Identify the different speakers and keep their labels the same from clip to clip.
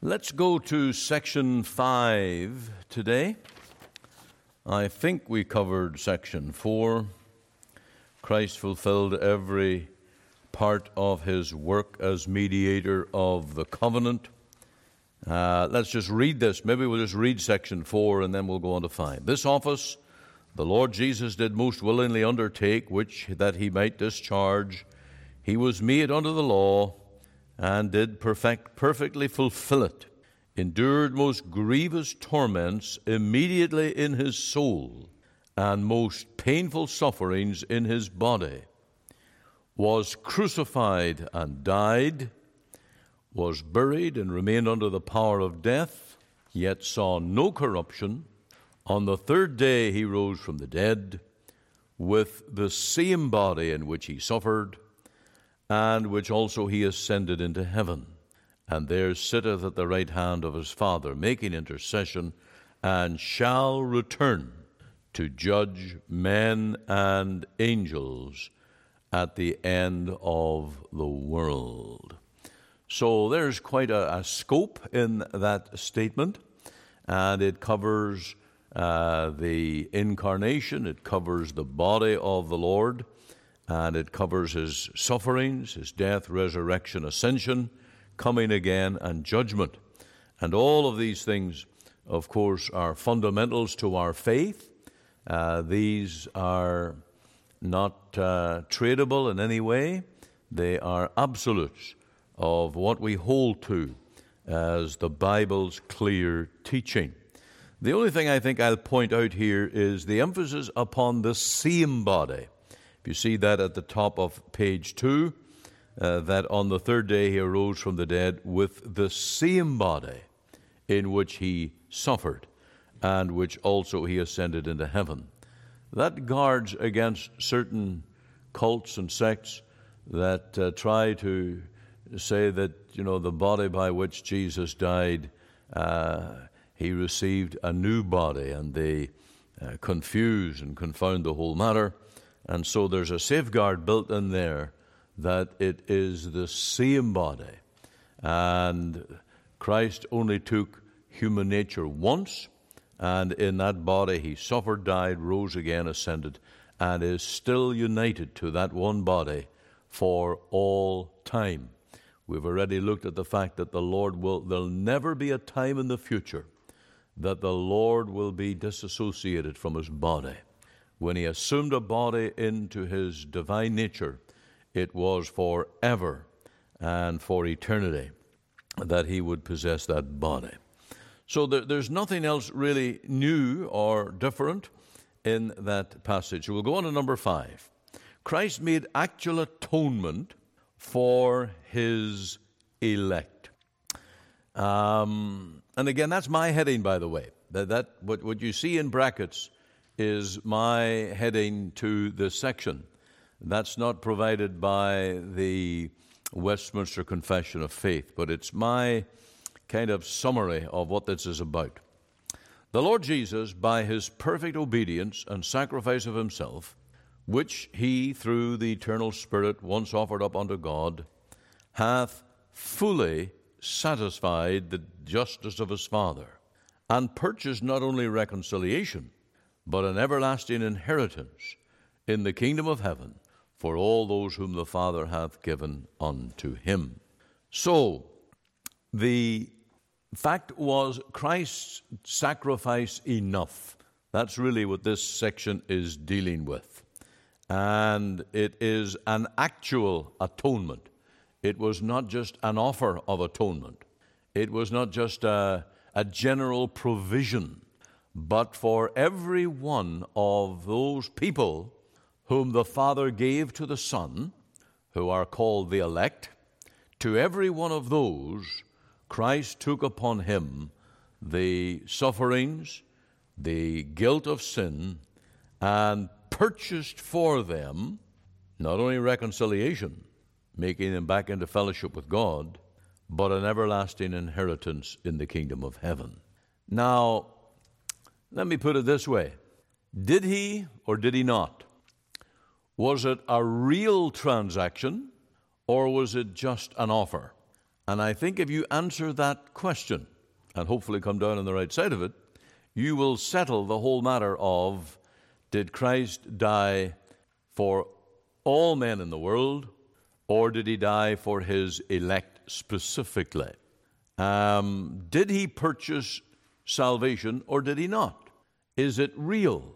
Speaker 1: Let's go to section 5 today. I think we covered section 4. Christ fulfilled every part of his work as mediator of the covenant. Let's just read this. Maybe we'll just read section 4 and then we'll go on to 5. This office the Lord Jesus did most willingly undertake, which that he might discharge. He was made under the law, and did perfectly fulfill it, endured most grievous torments immediately in his soul, and most painful sufferings in his body, was crucified and died, was buried and remained under the power of death, yet saw no corruption. On the third day he rose from the dead, with the same body in which he suffered, and which also he ascended into heaven, and there sitteth at the right hand of his Father, making intercession, and shall return to judge men and angels at the end of the world. So there's quite a scope in that statement, and it covers the incarnation, it covers the body of the Lord, and it covers his sufferings, his death, resurrection, ascension, coming again, and judgment. And all of these things, of course, are fundamentals to our faith. These are not tradable in any way. They are absolutes of what we hold to as the Bible's clear teaching. The only thing I think I'll point out here is the emphasis upon the same body. You see that at the top of page 2, that on the third day he arose from the dead with the same body in which he suffered, and which also he ascended into heaven. That guards against certain cults and sects that try to say that, the body by which Jesus died, he received a new body, and they confuse and confound the whole matter. And so there's a safeguard built in there that it is the same body. And Christ only took human nature once, and in that body he suffered, died, rose again, ascended, and is still united to that one body for all time. We've already looked at the fact that there'll never be a time in the future that the Lord will be disassociated from his body. When he assumed a body into his divine nature, it was forever and for eternity that he would possess that body. So there's nothing else really new or different in that passage. We'll go on to number 5. Christ made actual atonement for his elect. And again, that's my heading, by the way. That what you see in brackets is my heading to this section. That's not provided by the Westminster Confession of Faith, but it's my kind of summary of what this is about. The Lord Jesus, by his perfect obedience and sacrifice of himself, which he through the eternal Spirit once offered up unto God, hath fully satisfied the justice of his Father, and purchased not only reconciliation, but an everlasting inheritance in the kingdom of heaven for all those whom the Father hath given unto him. So, the fact was Christ's sacrifice enough. That's really what this section is dealing with. And it is an actual atonement. It was not just an offer of atonement. It was not just a general provision, but for every one of those people whom the Father gave to the Son, who are called the elect, to every one of those, Christ took upon him the sufferings, the guilt of sin, and purchased for them not only reconciliation, making them back into fellowship with God, but an everlasting inheritance in the kingdom of heaven. Now, let me put it this way. Did he or did he not? Was it a real transaction, or was it just an offer? And I think if you answer that question, and hopefully come down on the right side of it, you will settle the whole matter of, did Christ die for all men in the world, or did he die for his elect specifically? Did he purchase salvation, or did he not? Is it real?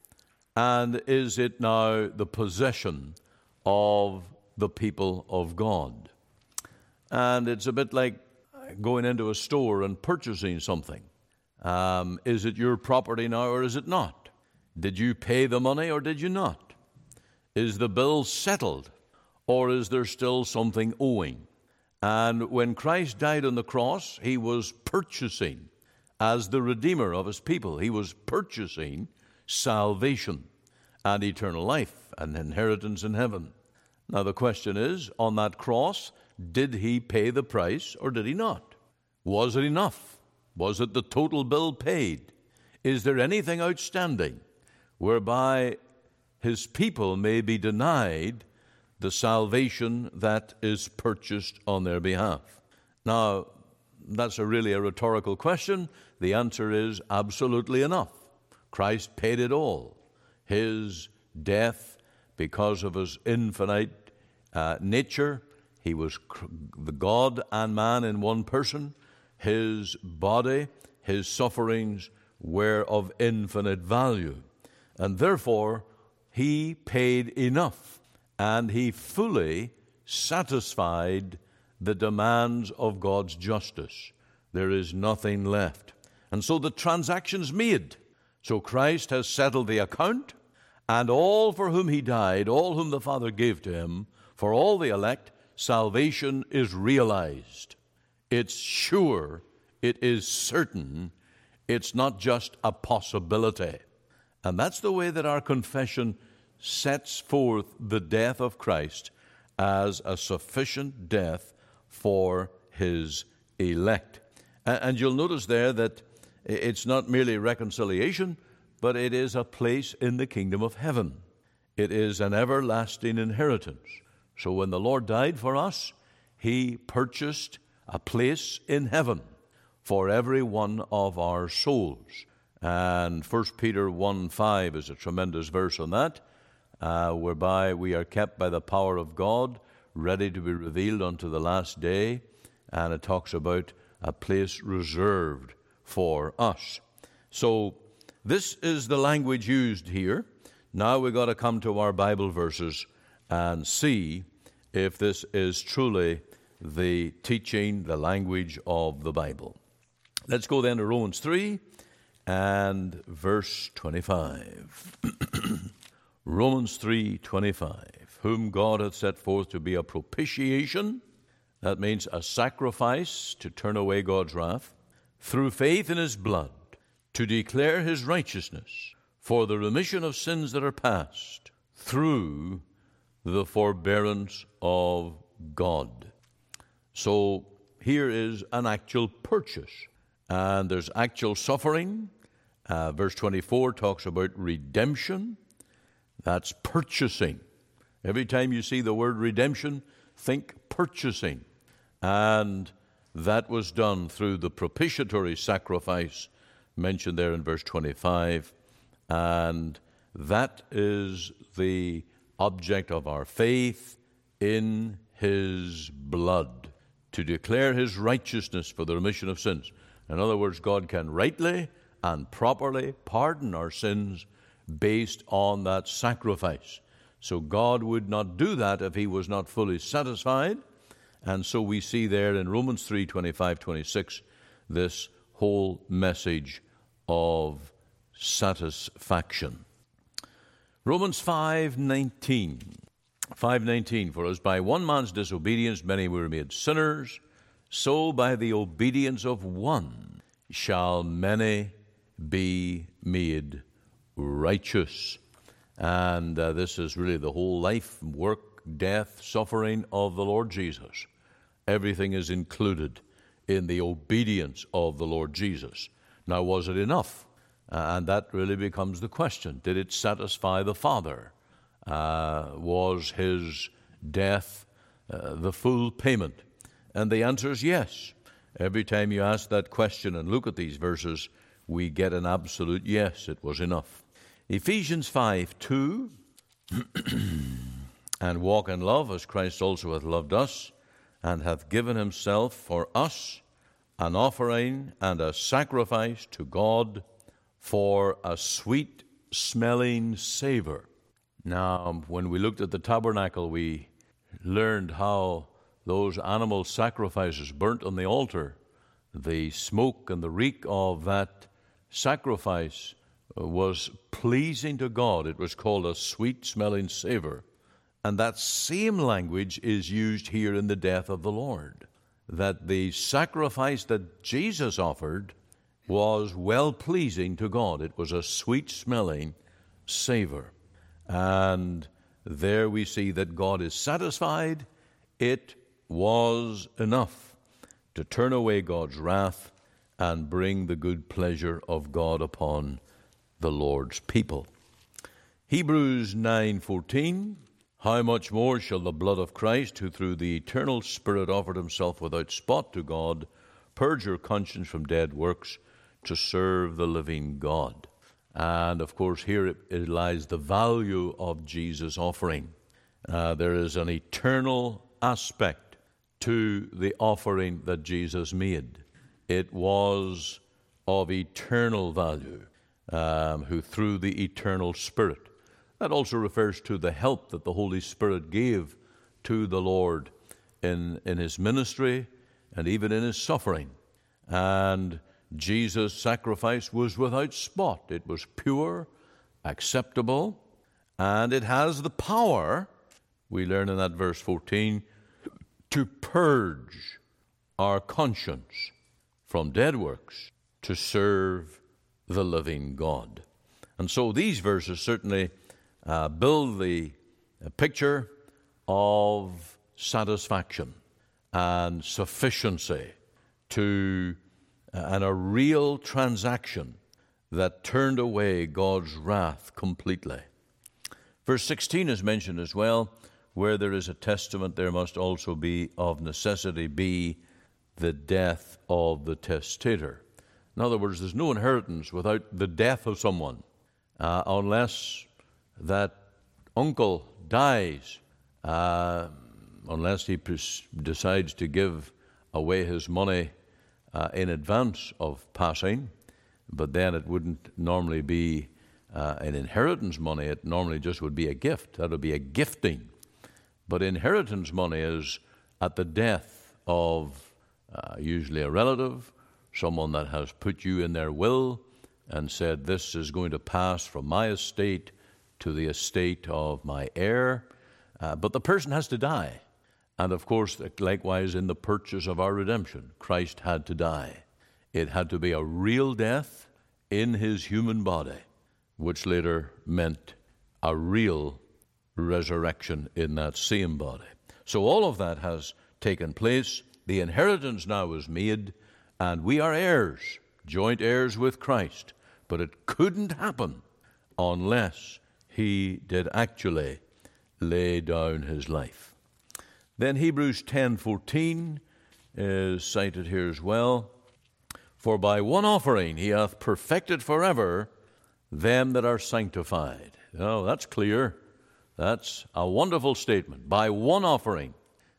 Speaker 1: And is it now the possession of the people of God? And it's a bit like going into a store and purchasing something. Is it your property now, or is it not? Did you pay the money, or did you not? Is the bill settled, or is there still something owing? And when Christ died on the cross, he was purchasing, as the Redeemer of his people, he was purchasing salvation and eternal life and inheritance in heaven. Now the question is, on that cross, did he pay the price, or did he not? Was it enough? Was it the total bill paid? Is there anything outstanding whereby his people may be denied the salvation that is purchased on their behalf? Now, that's really a rhetorical question. The answer is absolutely enough. Christ paid it all. His death, because of his infinite nature, he was the God and man in one person. His body, his sufferings were of infinite value. And therefore, he paid enough, and he fully satisfied the demands of God's justice. There is nothing left. And so the transaction's made. So Christ has settled the account, and all for whom he died, all whom the Father gave to him, for all the elect, salvation is realized. It's sure, it is certain, it's not just a possibility. And that's the way that our confession sets forth the death of Christ as a sufficient death for his elect. And you'll notice there that it's not merely reconciliation, but it is a place in the kingdom of heaven. It is an everlasting inheritance. So when the Lord died for us, he purchased a place in heaven for every one of our souls. And 1 Peter 1:5 is a tremendous verse on that, whereby we are kept by the power of God, ready to be revealed unto the last day. And it talks about a place reserved for us. So this is the language used here. Now we've got to come to our Bible verses and see if this is truly the teaching, the language of the Bible. Let's go then to Romans 3 and verse 25. Romans 3:25. Whom God hath set forth to be a propitiation, that means a sacrifice to turn away God's wrath, through faith in his blood, to declare his righteousness for the remission of sins that are past, through the forbearance of God. So here is an actual purchase, and there's actual suffering. Verse 24 talks about redemption. That's purchasing. Every time you see the word redemption, think purchasing. And that was done through the propitiatory sacrifice mentioned there in verse 25. And that is the object of our faith in his blood, to declare his righteousness for the remission of sins. In other words, God can rightly and properly pardon our sins based on that sacrifice. So God would not do that if he was not fully satisfied. And so we see there in Romans 3:25-26 this whole message of satisfaction. Romans 5:19. For as by one man's disobedience many were made sinners, so by the obedience of one shall many be made righteous. And this is really the whole life, work, death, suffering of the Lord Jesus. Everything is included in the obedience of the Lord Jesus. Now, was it enough? And that really becomes the question. Did it satisfy the Father? Was his death the full payment? And the answer is yes. Every time you ask that question and look at these verses, we get an absolute yes, it was enough. Ephesians 5:2, and walk in love as Christ also hath loved us, and hath given himself for us an offering and a sacrifice to God for a sweet-smelling savor. Now, when we looked at the tabernacle, we learned how those animal sacrifices burnt on the altar, the smoke and the reek of that sacrifice was pleasing to God. It was called a sweet-smelling savor. And that same language is used here in the death of the Lord, that the sacrifice that Jesus offered was well-pleasing to God. It was a sweet-smelling savor. And there we see that God is satisfied. It was enough to turn away God's wrath and bring the good pleasure of God upon the Lord's people. Hebrews 9:14, how much more shall the blood of Christ, who through the eternal Spirit offered himself without spot to God, purge your conscience from dead works to serve the living God. And of course here it lies the value of Jesus' offering. There is an eternal aspect to the offering that Jesus made. It was of eternal value, who through the eternal Spirit. That also refers to the help that the Holy Spirit gave to the Lord in his ministry and even in his suffering. And Jesus' sacrifice was without spot. It was pure, acceptable, and it has the power, we learn in that verse 14, to purge our conscience from dead works to serve the living God. And so these verses certainly build the picture of satisfaction and sufficiency and a real transaction that turned away God's wrath completely. Verse 16 is mentioned as well. Where there is a testament, there must also be of necessity be the death of the testator. In other words, there's no inheritance without the death of someone, unless that uncle dies, unless he decides to give away his money in advance of passing, but then it wouldn't normally be an inheritance money. It normally just would be a gift. That would be a gifting. But inheritance money is at the death of usually a relative, someone that has put you in their will and said, this is going to pass from my estate to the estate of my heir. But the person has to die. And of course, likewise in the purchase of our redemption, Christ had to die. It had to be a real death in his human body, which later meant a real resurrection in that same body. So all of that has taken place. The inheritance now is made, and we are heirs, joint heirs with Christ. But it couldn't happen unless he did actually lay down his life. Then Hebrews 10:14 is cited here as well. For by one offering he hath perfected forever them that are sanctified. Oh, that's clear. That's a wonderful statement. By one offering,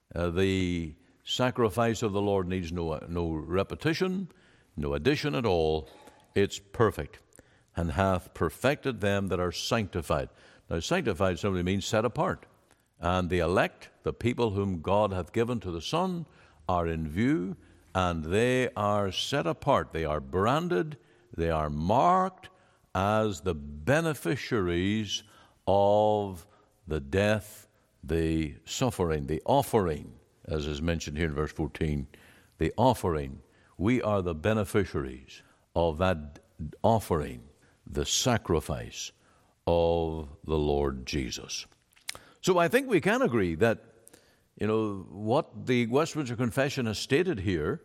Speaker 1: the sacrifice of the Lord needs no repetition, no addition at all. It's perfect. And hath perfected them that are sanctified. Now, sanctified simply means set apart. And the elect, the people whom God hath given to the Son, are in view, and they are set apart. They are branded, they are marked as the beneficiaries of the death, the suffering, the offering, as is mentioned here in verse 14, the offering. We are the beneficiaries of that offering, the sacrifice of the Lord Jesus. So I think we can agree that, what the Westminster Confession has stated here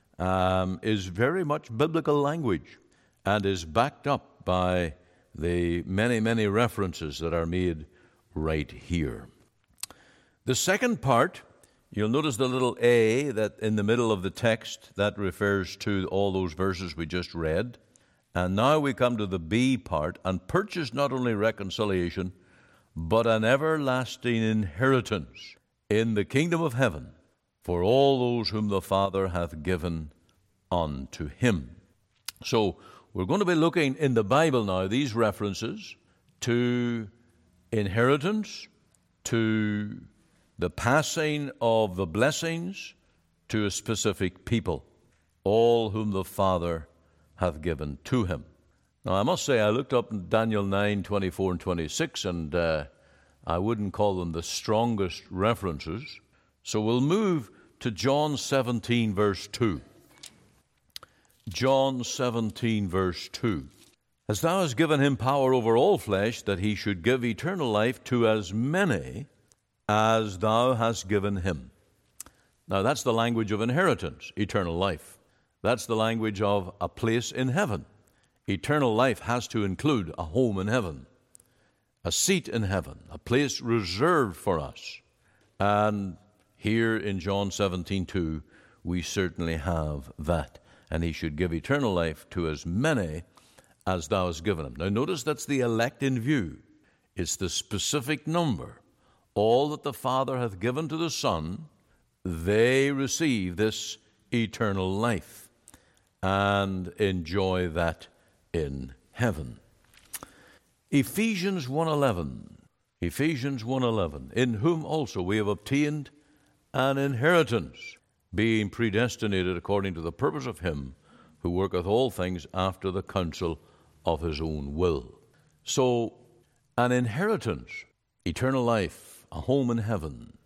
Speaker 1: is very much biblical language and is backed up by the many, many references that are made right here. The second part You'll notice the little A that in the middle of the text, that refers to all those verses we just read. And now we come to the B part, and purchase not only reconciliation, but an everlasting inheritance in the kingdom of heaven for all those whom the Father hath given unto him. So we're going to be looking in the Bible now, these references to inheritance, to the passing of the blessings to a specific people, all whom the Father hath given to him. Now, I must say, I looked up in Daniel 9, 24 and 26, and I wouldn't call them the strongest references. So we'll move to John 17, verse 2. John 17, verse 2. As thou hast given him power over all flesh, that he should give eternal life to as many as thou hast given him. Now, that's the language of inheritance, eternal life. That's the language of a place in heaven. Eternal life has to include a home in heaven, a seat in heaven, a place reserved for us. And here in John 17:2, we certainly have that. And he should give eternal life to as many as thou hast given him. Now notice that's the elect in view. It's the specific number. All that the Father hath given to the Son, they receive this eternal life and enjoy that in heaven. Ephesians 1:11. Ephesians 1:11. In whom also we have obtained an inheritance, being predestinated according to the purpose of him who worketh all things after the counsel of his own will. So, an inheritance, eternal life, a home in heaven,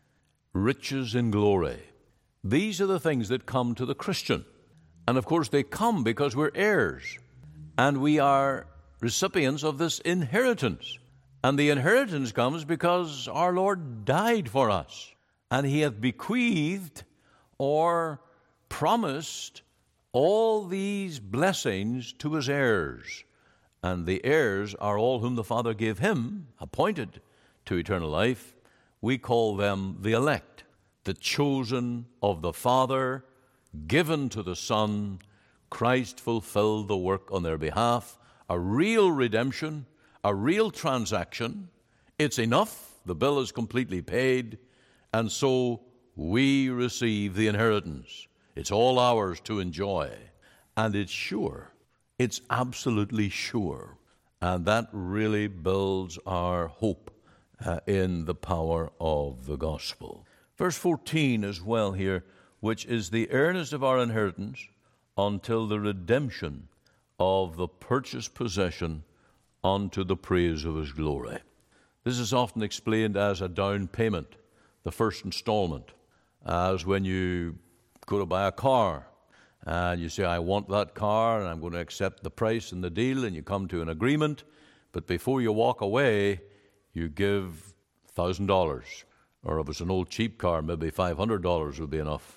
Speaker 1: riches in glory. These are the things that come to the Christian. And of course they come because we're heirs. And we are recipients of this inheritance. And the inheritance comes because our Lord died for us. And he hath bequeathed or promised all these blessings to his heirs. And the heirs are all whom the Father gave him, appointed to eternal life. We call them the elect, the chosen of the Father, given to the Son. Christ fulfilled the work on their behalf, a real redemption, a real transaction. It's enough. The bill is completely paid. And so we receive the inheritance. It's all ours to enjoy. And it's sure. It's absolutely sure. And that really builds our hope in the power of the gospel. Verse 14 as well here, which is the earnest of our inheritance until the redemption of the purchased possession unto the praise of his glory. This is often explained as a down payment, the first installment, as when you go to buy a car and you say, I want that car and I'm going to accept the price and the deal, and you come to an agreement, but before you walk away, you give $1,000. Or if it's an old cheap car, maybe $500 would be enough.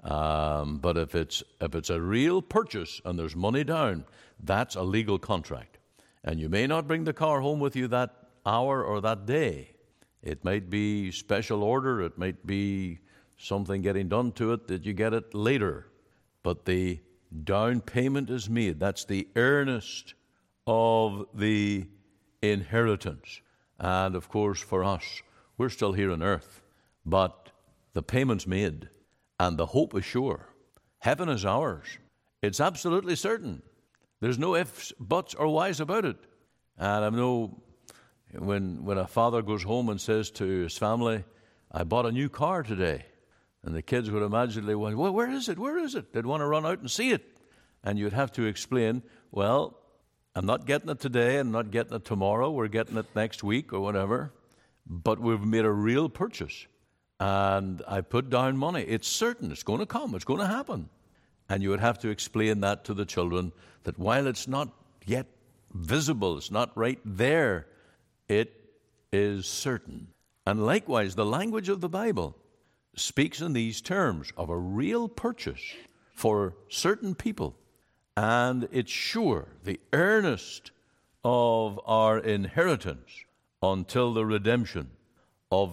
Speaker 1: But if it's a real purchase and there's money down, that's a legal contract. And you may not bring the car home with you that hour or that day. It might be special order. It might be something getting done to it that you get it later. But the down payment is made. That's the earnest of the inheritance. And of course, for us, we're still here on earth, but the payment's made, and the hope is sure. Heaven is ours. It's absolutely certain. There's no ifs, buts, or whys about it. And I know when a father goes home and says to his family, I bought a new car today, and the kids would imaginally wonder, well, where is it? Where is it? They'd want to run out and see it. And you'd have to explain, well, I'm not getting it today, I'm not getting it tomorrow, we're getting it next week or whatever. But we've made a real purchase, and I put down money. It's certain. It's going to come. It's going to happen. And you would have to explain that to the children, that while it's not yet visible, it's not right there, it is certain. And likewise, the language of the Bible speaks in these terms of a real purchase for certain people. And it's sure, the earnest of our inheritance until the redemption of the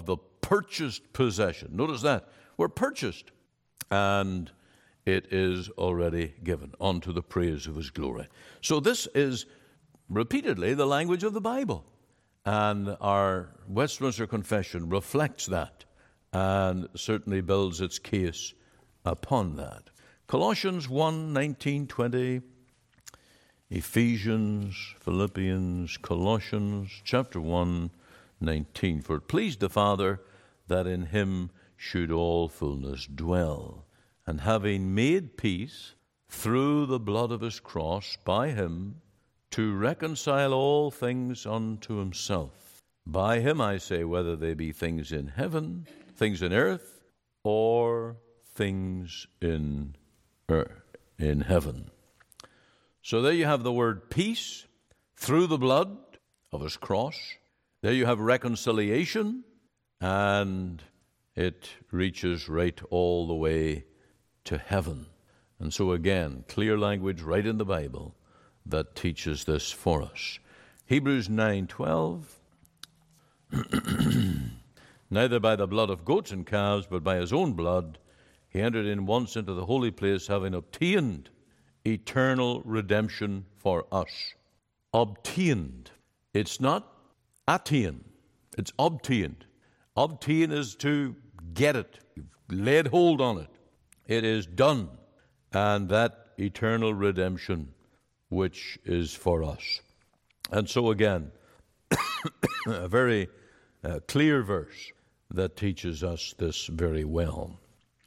Speaker 1: purchased possession. Notice that. We're purchased. And it is already given unto the praise of his glory. So this is repeatedly the language of the Bible. And our Westminster Confession reflects that and certainly builds its case upon that. Colossians 1, 19, 20, Ephesians, Philippians, Colossians, chapter 1, 19. For it pleased the Father that in him should all fullness dwell. And having made peace through the blood of his cross by him, to reconcile all things unto himself. By him, I say, whether they be things in heaven, things in earth, or things in heaven. So there you have the word peace through the blood of his cross. There you have reconciliation, and it reaches right all the way to heaven. And so again, clear language right in the Bible that teaches this for us. Hebrews 9:12. Neither by the blood of goats and calves, but by his own blood, he entered in once into the holy place, having obtained eternal redemption for us. Obtained. It's not attain. It's obtained. Obtain is to get it. You've laid hold on it. It is done. And that eternal redemption which is for us. And so again, a very clear verse that teaches us this very well.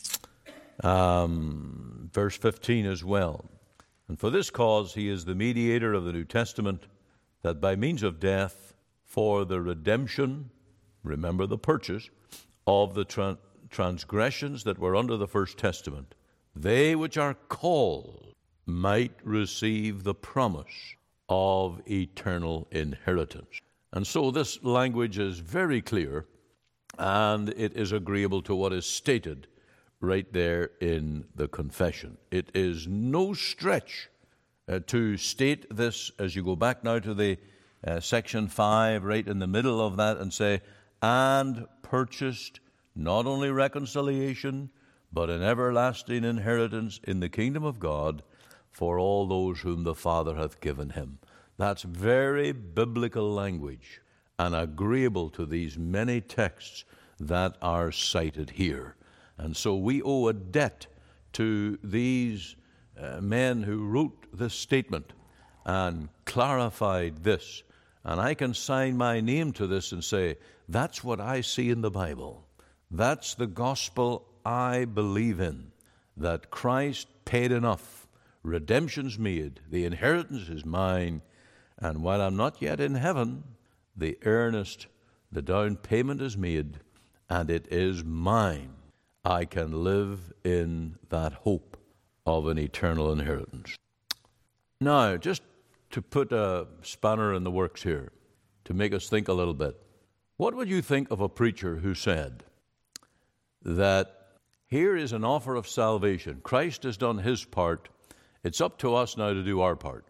Speaker 1: Verse 15 as well. And for this cause he is the mediator of the New Testament, that by means of death, for the redemption, remember the purchase, of the transgressions that were under the first testament, they which are called might receive the promise of eternal inheritance. And so this language is very clear, and it is agreeable to what is stated right there in the confession. It is no stretch to state this as you go back now to the section 5, right in the middle of that, and say, and purchased not only reconciliation, but an everlasting inheritance in the kingdom of God for all those whom the Father hath given him. That's very biblical language and agreeable to these many texts that are cited here. And so we owe a debt to these men who wrote this statement and clarified this. And I can sign my name to this and say, that's what I see in the Bible. That's the gospel I believe in, that Christ paid enough. Redemption's made. The inheritance is mine. And while I'm not yet in heaven, the earnest, the down payment is made, and it is mine. I can live in that hope of an eternal inheritance. Now, just to put a spanner in the works here, to make us think a little bit, what would you think of a preacher who said that here is an offer of salvation. Christ has done his part. It's up to us now to do our part.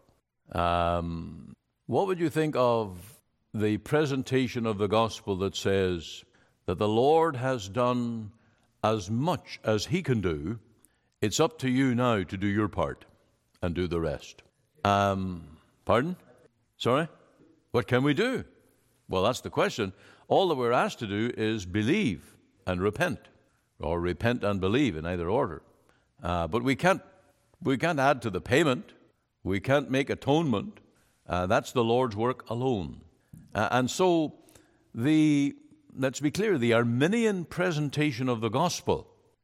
Speaker 1: What would you think of the presentation of the gospel that says that the Lord has done as much as he can do? It's up to you now to do your part and do the rest. Pardon? Sorry? What can we do? Well, that's the question. All that we're asked to do is believe and repent, or repent and believe in either order. But we can't add to the payment. We can't make atonement. That's the Lord's work alone. And so, let's be clear, the Arminian presentation of the gospel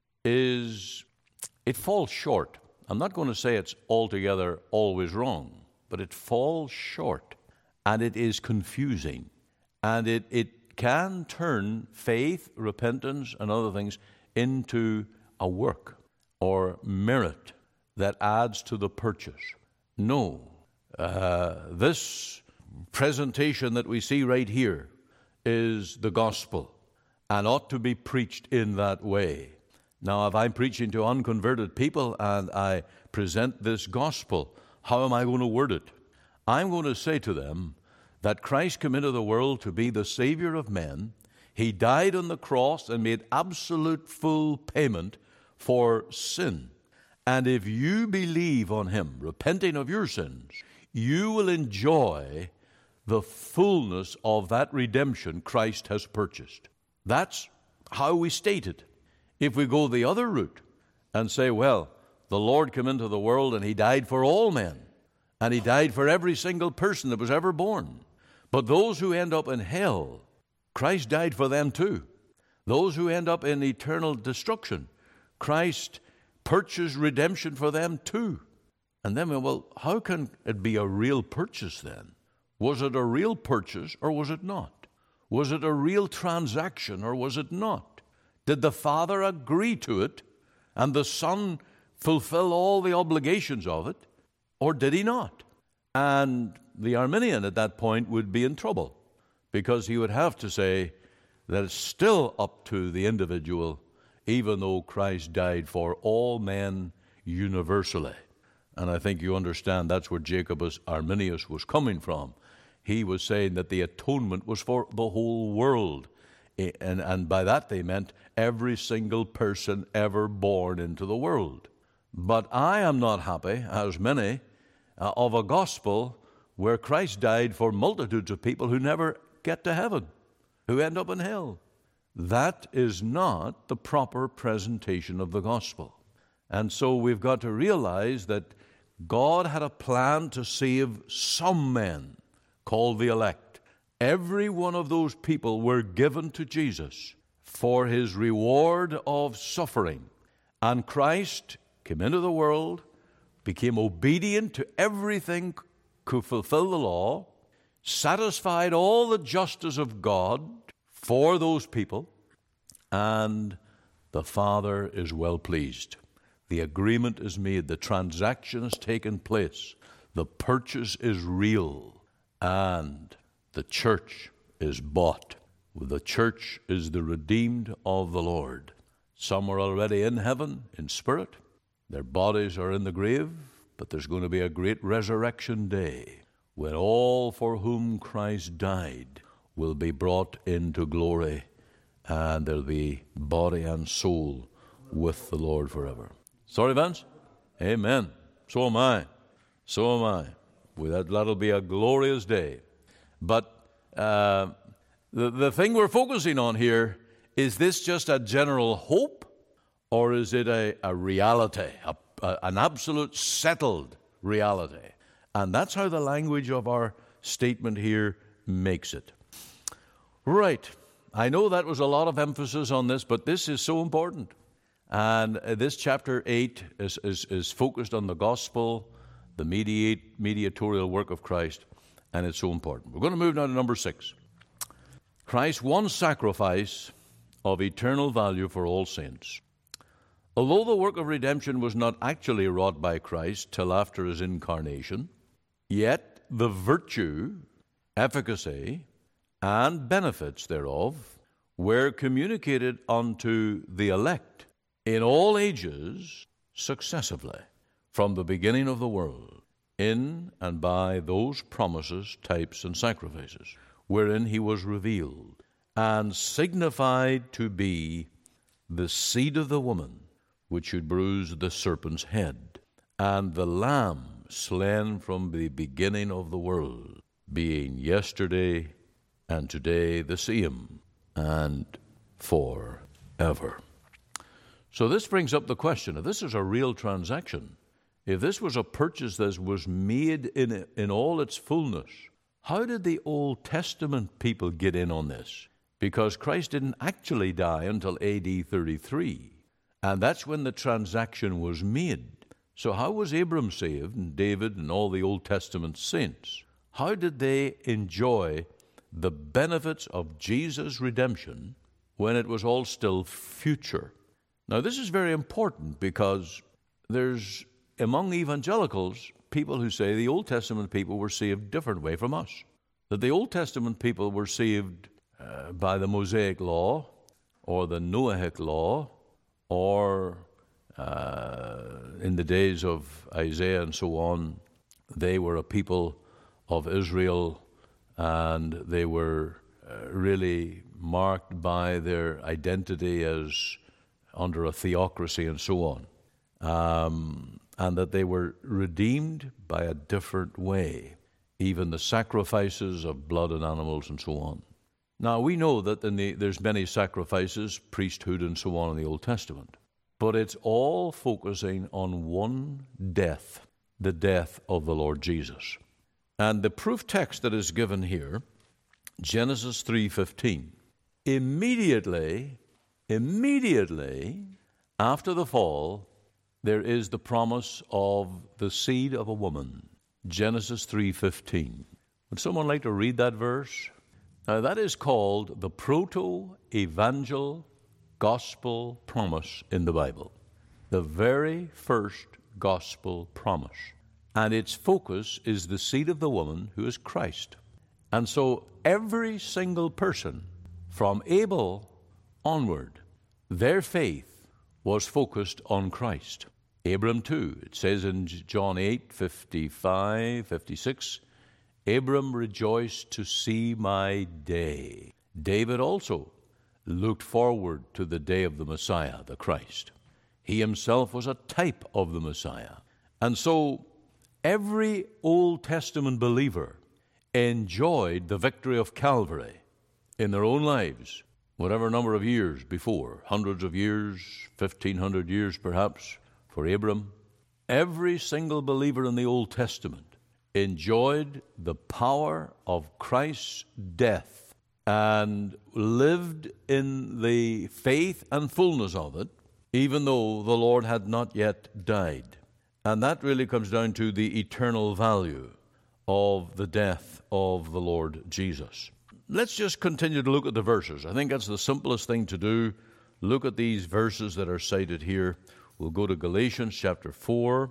Speaker 1: it falls short. I'm not going to say it's altogether always wrong, but it falls short, and it is confusing. And it can turn faith, repentance, and other things into a work or merit that adds to the purchase. No. This presentation that we see right here is the gospel and ought to be preached in that way. Now, if I'm preaching to unconverted people and I present this gospel, how am I going to word it? I'm going to say to them that Christ came into the world to be the Savior of men. He died on the cross and made absolute full payment for sin. And if you believe on him, repenting of your sins, you will enjoy the fullness of that redemption Christ has purchased. That's how we state it. If we go the other route and say, well, the Lord came into the world and he died for all men, and he died for every single person that was ever born. But those who end up in hell, Christ died for them too. Those who end up in eternal destruction, Christ purchased redemption for them too. And then, well, how can it be a real purchase then? Was it a real purchase or was it not? Was it a real transaction or was it not? Did the Father agree to it and the Son fulfill all the obligations of it, or did he not? And the Arminian at that point would be in trouble, because he would have to say that it's still up to the individual, even though Christ died for all men universally. And I think you understand that's where Jacobus Arminius was coming from. He was saying that the atonement was for the whole world. And by that they meant every single person ever born into the world. But I am not happy, as many, of a gospel where Christ died for multitudes of people who never get to heaven, who end up in hell. That is not the proper presentation of the gospel. And so we've got to realize that God had a plan to save some men, called the elect. Every one of those people were given to Jesus for his reward of suffering. And Christ came into the world, became obedient to everything to fulfill the law, satisfied all the justice of God for those people, and the Father is well pleased. The agreement is made, the transaction has taken place, the purchase is real, and the church is bought. The church is the redeemed of the Lord. Some are already in heaven, in spirit. Their bodies are in the grave, but there's going to be a great resurrection day when all for whom Christ died will be brought into glory, and there'll be body and soul with the Lord forever. Sorry, Vance? Amen. So am I. So am I. Well, that'll be a glorious day. But the thing we're focusing on here, is this just a general hope, or is it a reality, an absolute settled reality? And that's how the language of our statement here makes it. Right. I know that was a lot of emphasis on this, but this is so important. And this chapter 8 is focused on the gospel, the mediatorial work of Christ, and it's so important. We're going to move now to number 6. Christ's one sacrifice of eternal value for all saints. Although the work of redemption was not actually wrought by Christ till after his incarnation, yet the virtue, efficacy, and benefits thereof were communicated unto the elect in all ages successively, from the beginning of the world, in and by those promises, types, and sacrifices, wherein he was revealed, and signified to be the seed of the woman, which should bruise the serpent's head, and the Lamb slain from the beginning of the world, being yesterday and today the same, and forever. So this brings up the question, if this is a real transaction, if this was a purchase that was made in all its fullness, how did the Old Testament people get in on this? Because Christ didn't actually die until AD 33. And that's when the transaction was made. So how was Abram saved, and David and all the Old Testament saints? How did they enjoy the benefits of Jesus' redemption when it was all still future? Now this is very important, because there's, among evangelicals, people who say the Old Testament people were saved different way from us. That the Old Testament people were saved by the Mosaic law, or the Noahic law, or in the days of Isaiah and so on, they were a people of Israel, and they were really marked by their identity as under a theocracy and so on, and that they were redeemed by a different way, even the sacrifices of blood and animals and so on. Now, we know that there's many sacrifices, priesthood and so on in the Old Testament, but it's all focusing on one death, the death of the Lord Jesus. And the proof text that is given here, Genesis 3:15, immediately after the fall, there is the promise of the seed of a woman. Genesis 3:15. Would someone like to read that verse? Now, that is called the proto-evangel gospel promise in the Bible. The very first gospel promise. And its focus is the seed of the woman who is Christ. And so every single person from Abel onward, their faith was focused on Christ. Abram too. It says in John 8:55, 56, Abram rejoiced to see my day. David also looked forward to the day of the Messiah, the Christ. He himself was a type of the Messiah. And so every Old Testament believer enjoyed the victory of Calvary in their own lives, whatever number of years before, hundreds of years, 1,500 years perhaps for Abram. Every single believer in the Old Testament enjoyed the power of Christ's death and lived in the faith and fullness of it, even though the Lord had not yet died. And that really comes down to the eternal value of the death of the Lord Jesus. Let's just continue to look at the verses. I think that's the simplest thing to do. Look at these verses that are cited here. We'll go to Galatians chapter 4.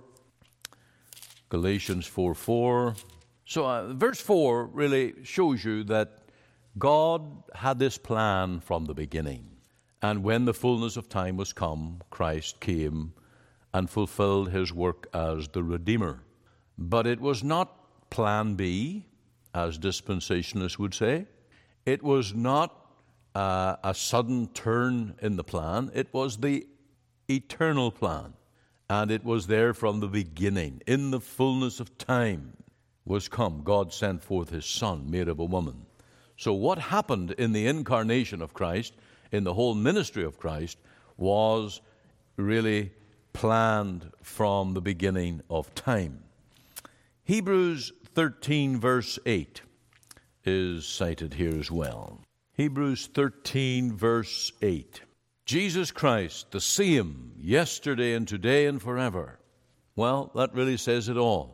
Speaker 1: Galatians 4:4. So verse 4 really shows you that God had this plan from the beginning. And when the fullness of time was come, Christ came and fulfilled his work as the Redeemer. But it was not plan B, as dispensationalists would say. It was not a sudden turn in the plan. It was the eternal plan. And it was there from the beginning. In the fullness of time was come. God sent forth his Son, made of a woman. So what happened in the incarnation of Christ, in the whole ministry of Christ, was really planned from the beginning of time. Hebrews 13 verse 8 is cited here as well. Hebrews 13 verse 8. Jesus Christ, the same yesterday and today and forever. Well, that really says it all.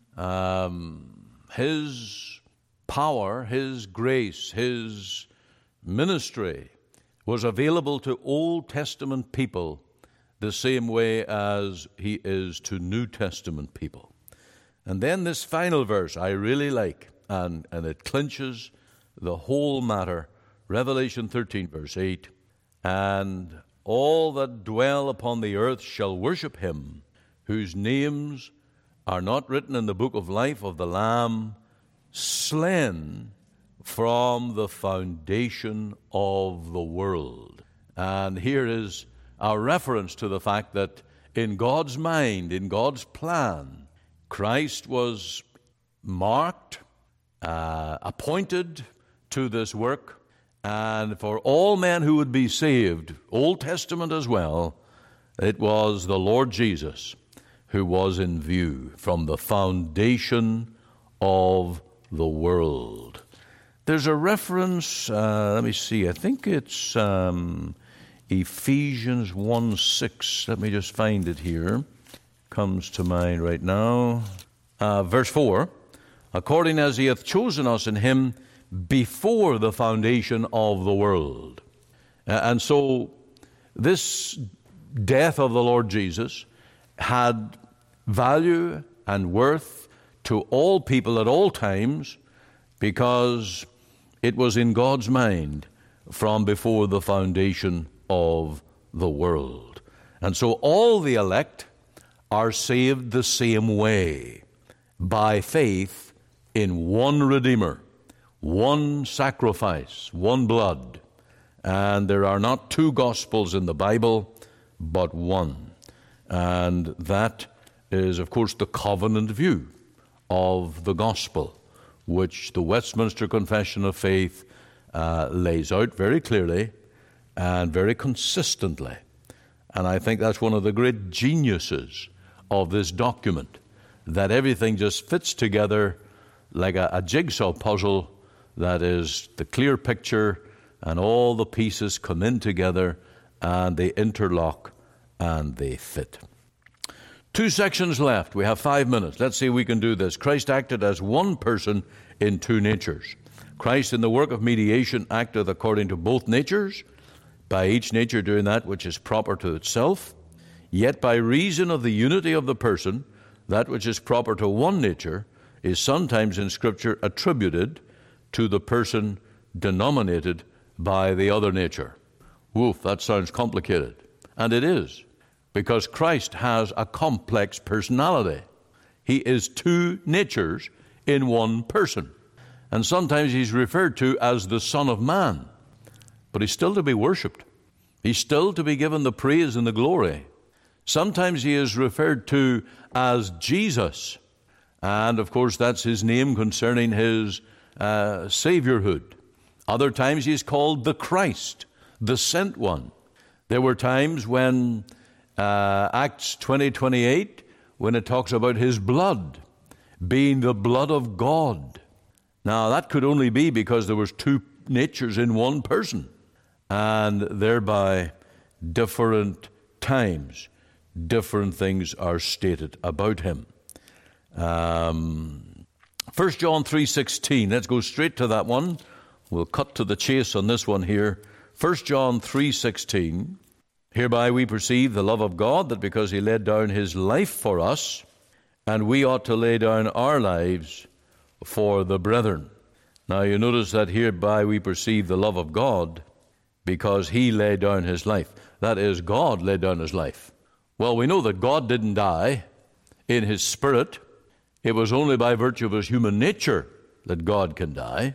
Speaker 1: His power, his grace, his ministry was available to Old Testament people the same way as he is to New Testament people. And then this final verse I really like, and it clinches the whole matter. Revelation 13 verse 8. And all that dwell upon the earth shall worship him, whose names are not written in the book of life of the Lamb, slain from the foundation of the world. And here is a reference to the fact that in God's mind, in God's plan, Christ was marked, appointed to this work. And for all men who would be saved, Old Testament as well, it was the Lord Jesus who was in view from the foundation of the world. There's a reference, let me see, I think it's Ephesians 1:6. Let me just find it here. Comes to mind right now. Verse 4, according as he hath chosen us in him before the foundation of the world. And so this death of the Lord Jesus had value and worth to all people at all times because it was in God's mind from before the foundation of the world. And so all the elect are saved the same way, by faith in one Redeemer, one sacrifice, one blood, And there are not two gospels in the Bible, but one. And that is, of course, the covenant view of the gospel, which the Westminster Confession of Faith lays out very clearly and very consistently. And I think that's one of the great geniuses of this document, that everything just fits together like a jigsaw puzzle that is the clear picture, and all the pieces come in together and they interlock and they fit. 2 sections left. We have 5 minutes. Let's see if we can do this. Christ acted as one person in two natures. Christ in the work of mediation acted according to both natures, by each nature doing that which is proper to itself. Yet by reason of the unity of the person, that which is proper to one nature is sometimes in Scripture attributed to the person denominated by the other nature. Woof, that sounds complicated. And it is, because Christ has a complex personality. He is two natures in one person. And sometimes he's referred to as the Son of Man. But he's still to be worshipped. He's still to be given the praise and the glory. Sometimes he is referred to as Jesus. And of course that's his name concerning his Saviorhood. Other times he is called the Christ, the Sent One. There were times when Acts 20:28, when it talks about his blood being the blood of God. Now that could only be because there was two natures in one person, and thereby different times, different things are stated about him. 1 John 3:16, let's go straight to that one. We'll cut to the chase on this one here. 1 John 3:16, hereby we perceive the love of God, that because he laid down his life for us, and we ought to lay down our lives for the brethren. Now you notice that hereby we perceive the love of God, because he laid down his life. That is, God laid down his life. Well, we know that God didn't die in his spirit. It was only by virtue of his human nature that God can die.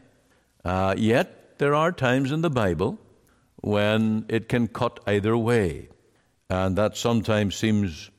Speaker 1: Yet there are times in the Bible when it can cut either way. And that sometimes seems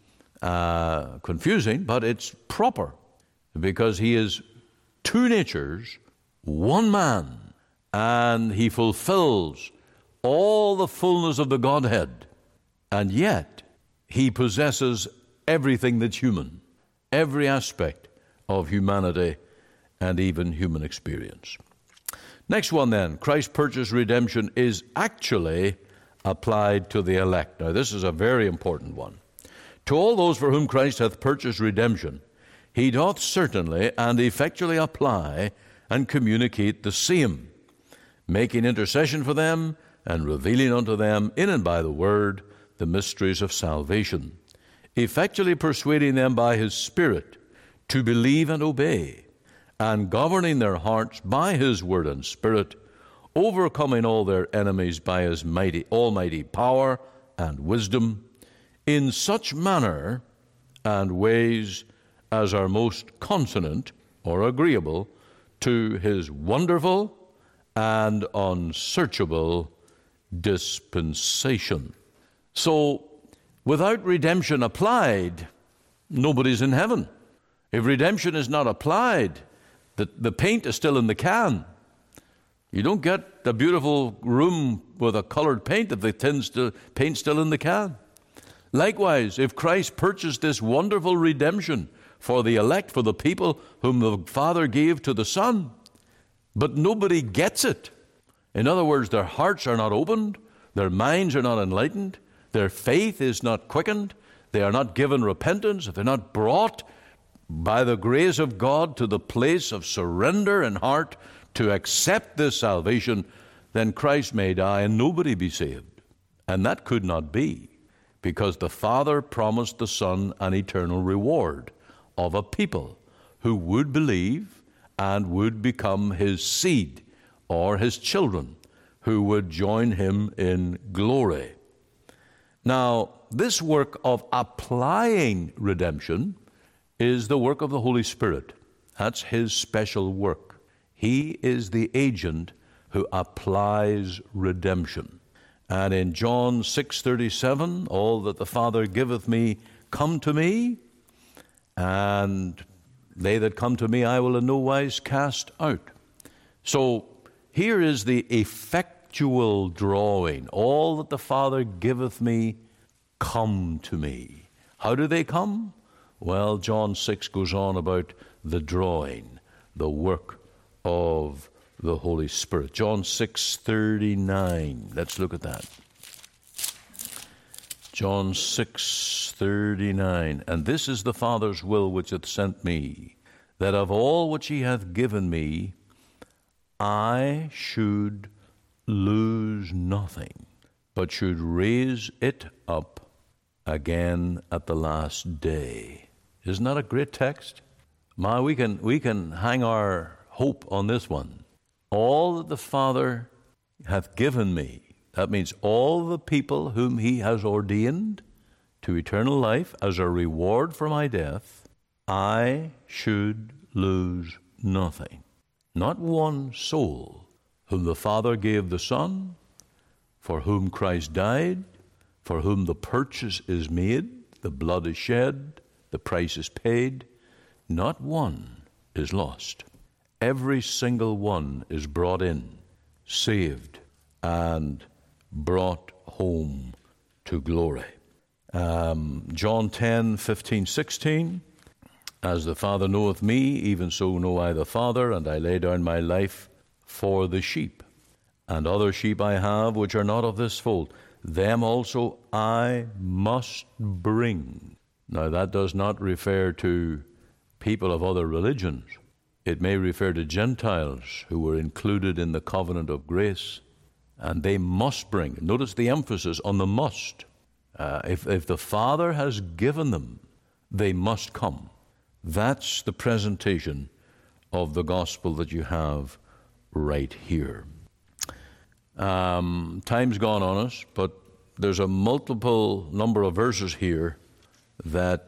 Speaker 1: confusing, but it's proper, because he is two natures, one man, and he fulfills all the fullness of the Godhead. And yet he possesses everything that's human, every aspect of humanity and even human experience. Next one then, Christ's purchase redemption is actually applied to the elect. Now this is a very important one. To all those for whom Christ hath purchased redemption, he doth certainly and effectually apply and communicate the same, making intercession for them and revealing unto them in and by the word the mysteries of salvation, effectually persuading them by his Spirit to believe and obey, and governing their hearts by his word and Spirit, overcoming all their enemies by his almighty power and wisdom, in such manner and ways as are most consonant or agreeable to his wonderful and unsearchable dispensation. So, without redemption applied, nobody's in heaven. If redemption is not applied, the paint is still in the can. You don't get the beautiful room with a colored paint if the paint's still in the can. Likewise, if Christ purchased this wonderful redemption for the elect, for the people whom the Father gave to the Son, but nobody gets it. In other words, their hearts are not opened, their minds are not enlightened, their faith is not quickened, they are not given repentance, if they're not brought by the grace of God to the place of surrender in heart to accept this salvation, then Christ may die and nobody be saved. And that could not be, because the Father promised the Son an eternal reward of a people who would believe and would become his seed or his children, who would join him in glory. Now, this work of applying redemption is the work of the Holy Spirit. That's his special work. He is the agent who applies redemption. And in John 6:37, all that the Father giveth me come to me, and they that come to me I will in no wise cast out. So here is the effectual drawing. All that the Father giveth me come to me. How do they come? Well, John 6 goes on about the drawing, the work of the Holy Spirit. John 6:39. Let's look at that. John 6:39. And this is the Father's will which hath sent me, that of all which he hath given me, I should lose nothing, but should raise it up again at the last day. Isn't that a great text? We can hang our hope on this one. All that the Father hath given me, that means all the people whom he has ordained to eternal life as a reward for my death, I should lose nothing. Not one soul whom the Father gave the Son, for whom Christ died, for whom the purchase is made, the blood is shed, the price is paid, not one is lost. Every single one is brought in, saved, and brought home to glory. John 10:15-16, as the Father knoweth me, even so know I the Father, and I lay down my life for the sheep. And other sheep I have, which are not of this fold. Them also I must bring. Now that does not refer to people of other religions. It may refer to Gentiles who were included in the covenant of grace, and they must bring. Notice the emphasis on the must. If the Father has given them, they must come. That's the presentation of the gospel that you have right here. Time's gone on us, but there's a multiple number of verses here that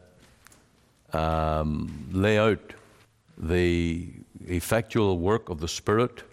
Speaker 1: lay out the effectual work of the Spirit,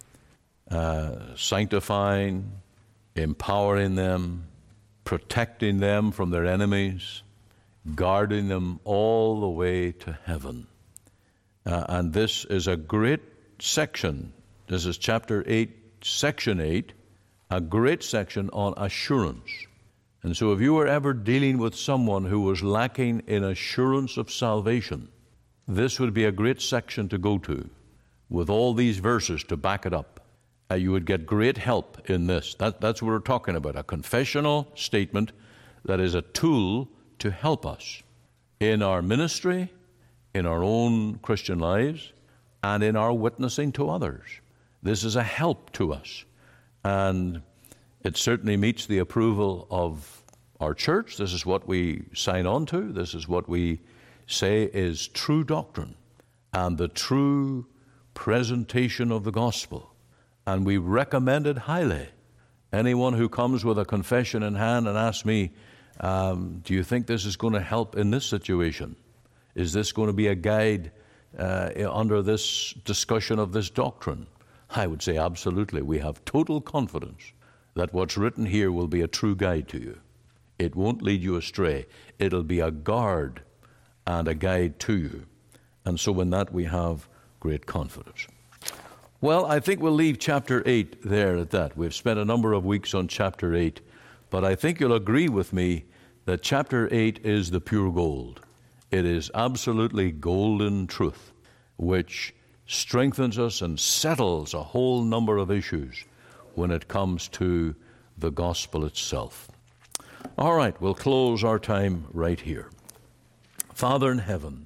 Speaker 1: sanctifying, empowering them, protecting them from their enemies, guarding them all the way to heaven. And this is a great section. This is chapter 8, section 8, a great section on assurance. And so if you were ever dealing with someone who was lacking in assurance of salvation, this would be a great section to go to with all these verses to back it up. You would get great help in this. That's what we're talking about, a confessional statement that is a tool to help us in our ministry, in our own Christian lives, and in our witnessing to others. This is a help to us, and it certainly meets the approval of our church. This is what we sign on to. This is what we say is true doctrine and the true presentation of the gospel. And we recommend it highly. Anyone who comes with a confession in hand and asks me, do you think this is going to help in this situation? Is this going to be a guide under this discussion of this doctrine? I would say absolutely. We have total confidence that what's written here will be a true guide to you. It won't lead you astray. It'll be a guard and a guide to you. And so in that we have great confidence. Well, I think we'll leave chapter 8 there at that. We've spent a number of weeks on chapter 8, but I think you'll agree with me that chapter 8 is the pure gold. It is absolutely golden truth, which strengthens us and settles a whole number of issues when it comes to the gospel itself. All right, we'll close our time right here. Father in heaven,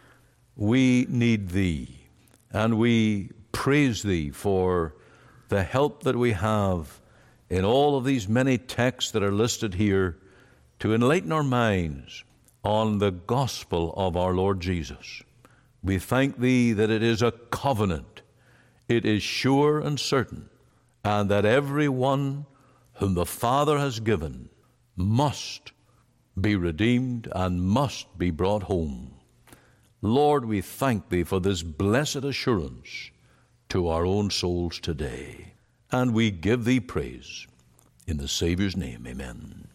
Speaker 1: we need Thee, and we praise Thee for the help that we have in all of these many texts that are listed here to enlighten our minds on the gospel of our Lord Jesus. We thank Thee that it is a covenant, it is sure and certain, and that every one whom the Father has given must be redeemed and must be brought home. Lord, we thank Thee for this blessed assurance to our own souls today. and we give thee praise. In the Saviour's name, amen.